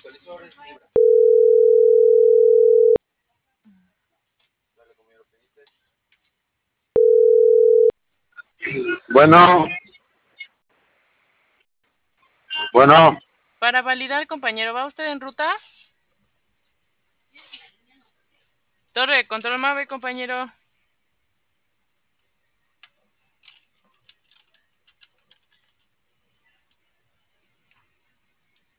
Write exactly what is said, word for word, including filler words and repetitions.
Bueno, bueno, Para validar, compañero, ¿va usted en ruta? Torre, control MAVE, compañero.